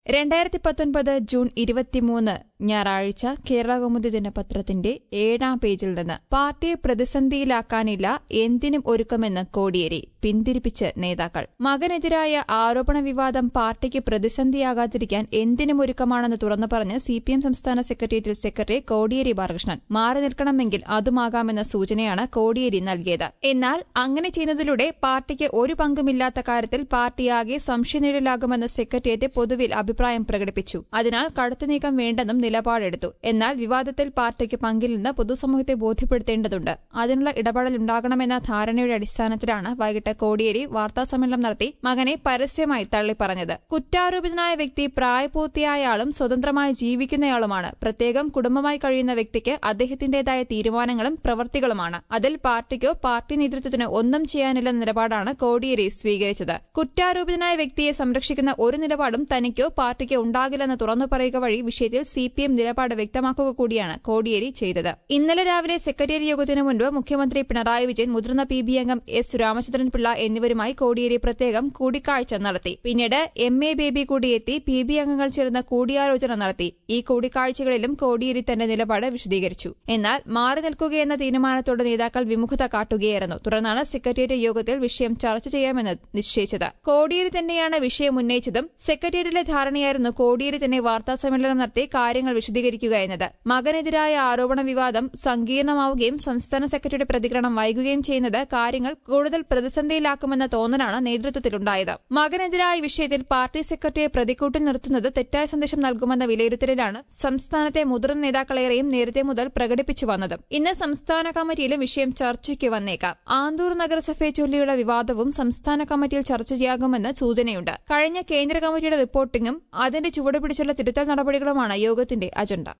2019 June 23 ഞായറാഴ്ച കേരളകൗമുദി ദിനപത്രത്തിന്റെ 7-ാം പേജിൽ നിന്ന് പാർട്ടിയെ പ്രതിസന്ധിയിലാക്കാനില്ല എന്തിനും ഒരുക്കമെന്ന് കോടിയേരി പിന്തിരിപ്പിച്ച് നേതാക്കൾ. മകനെതിരായ ആരോപണ വിവാദം പാർട്ടിക്ക് പ്രതിസന്ധിയാകാതിരിക്കാൻ എന്തിനും ഒരുക്കമാണെന്ന് തുറന്നു പറഞ്ഞ് സിപിഎം സംസ്ഥാന സെക്രട്ടേറിയറ്റിൽ സെക്രട്ടറി കോടിയേരി ബാലകൃഷ്ണൻ മാറി നിൽക്കണമെങ്കിൽ അതുമാകാമെന്ന സൂചനയാണ് കോടിയേരി നൽകിയത്. എന്നാൽ അങ്ങനെ ചെയ്യുന്നതിലൂടെ പാർട്ടിക്ക് ഒരു പങ്കുമില്ലാത്ത കാര്യത്തിൽ പാർട്ടിയാകെ സംശയനിഴലാകുമെന്ന് സെക്രട്ടേറിയറ്റ് പൊതുവിൽ അഭിപ്രായം പ്രകടിപ്പിച്ചു. അതിനാൽ കടുത്ത നീക്കം വേണ്ടെന്നും നിലപാടെടുത്തു. എന്നാൽ വിവാദത്തിൽ പാർട്ടിക്ക് പങ്കില്ലെന്ന് പൊതുസമൂഹത്തെ ബോധ്യപ്പെടുത്തേണ്ടതുണ്ട്. അതിനുള്ള ഇടപെടലുണ്ടാകണമെന്ന ധാരണയുടെ അടിസ്ഥാനത്തിലാണ് വൈകിട്ട് കോടിയേരി വാർത്താസമ്മേളനം നടത്തി മകനെ പരസ്യമായി തള്ളിപ്പറഞ്ഞത്. കുറ്റാരോപിതനായ വ്യക്തി പ്രായപൂർത്തിയായാളും സ്വതന്ത്രമായി ജീവിക്കുന്നയാളുമാണ്. പ്രത്യേകം കുടുംബമായി കഴിയുന്ന വ്യക്തിക്ക് അദ്ദേഹത്തിന്റേതായ തീരുമാനങ്ങളും പ്രവൃത്തികളുമാണ്. അതിൽ പാർട്ടിക്കോ പാർട്ടി നേതൃത്വത്തിന് ഒന്നും ചെയ്യാനില്ലെന്ന നിലപാടാണ് കോടിയേരി സ്വീകരിച്ചത്. കുറ്റാരോപിതനായ വ്യക്തിയെ സംരക്ഷിക്കുന്ന ഒരു നിലപാടും തനിക്കോ പാർട്ടിക്കോ ഉണ്ടാകില്ലെന്ന് തുറന്നു പറയുക വഴി വിഷയത്തിൽ സിപിഎം നിലപാട് വ്യക്തമാക്കുക കൂടിയാണ് കോടിയേരി ചെയ്തത്. ഇന്നലെ രാവിലെ സെക്രട്ടേറിയറ്റ് യോഗത്തിനു മുൻപ് മുഖ്യമന്ത്രി പിണറായി വിജയൻ, മുതിർന്ന PB അംഗം S. രാമചന്ദ്രൻ പിള്ള എന്നിവരുമായി കോടിയേരി പ്രത്യേകം കൂടിക്കാഴ്ച നടത്തി. പിന്നീട് MA ബേബി കൂടി എത്തി PB അംഗങ്ങൾ ചേർന്ന് കൂടിയാലോചന നടത്തി. ഈ കൂടിക്കാഴ്ചകളിലും കോടിയേരി തന്റെ നിലപാട് വിശദീകരിച്ചു. എന്നാൽ മാറി നിൽക്കുകയെന്ന തീരുമാനത്തോട് നേതാക്കൾ വിമുഖത കാട്ടുകയായിരുന്നു. തുടർന്നാണ് സെക്രട്ടേറിയറ്റ് യോഗത്തിൽ വിഷയം ചർച്ച ചെയ്യാമെന്ന് നിശ്ചയിച്ചത്. കോടിയേരി തന്നെയാണ് വിഷയം ഉന്നയിച്ചതും സെക്രട്ടേറിയറ്റിലെ ധാരണയായിരുന്നു കോടിയേരി തന്നെ വാർത്താസമ്മേളനം നടത്തി കാര്യങ്ങൾ വിശദീകരിക്കുക എന്നത്. മകനെതിരായ ആരോപണ വിവാദം സങ്കീർണമാവുകയും സംസ്ഥാന സെക്രട്ടറിയുടെ പ്രതികരണം വൈകുകയും ചെയ്യുന്നത് കാര്യങ്ങൾ കൂടുതൽ പ്രതിസന്ധിയിലാക്കുമെന്ന തോന്നലാണ് നേതൃത്വത്തിലുണ്ടായത്. മകനെതിരായ വിഷയത്തിൽ പാർട്ടി സെക്രട്ടറിയെ പ്രതിക്കൂട്ടിൽ നിർത്തുന്നത് തെറ്റായ സന്ദേശം നൽകുമെന്ന വിലയിരുത്തലിലാണ് സംസ്ഥാനത്തെ മുതിർന്ന നേതാക്കളേറെയും നേരത്തെ മുതൽ പ്രകടിപ്പിച്ചു വന്നത്. ഇന്ന് സംസ്ഥാന കമ്മിറ്റിയിലും വിഷയം ചർച്ചയ്ക്ക് വന്നേക്കാം. ആന്തൂർ നഗരസഭയെ ചൊല്ലിയുള്ള വിവാദവും സംസ്ഥാന കമ്മിറ്റിയിൽ ചർച്ചയാകുമെന്ന് സൂചനയുണ്ട്. കഴിഞ്ഞ കേന്ദ്ര കമ്മിറ്റിയുടെ റിപ്പോർട്ടിംഗും അതിന്റെ ചുവടുപിടിച്ചുള്ള തിരുത്തൽ നടപടികളുമാണ് യോഗത്തിന്റെ അജണ്ട.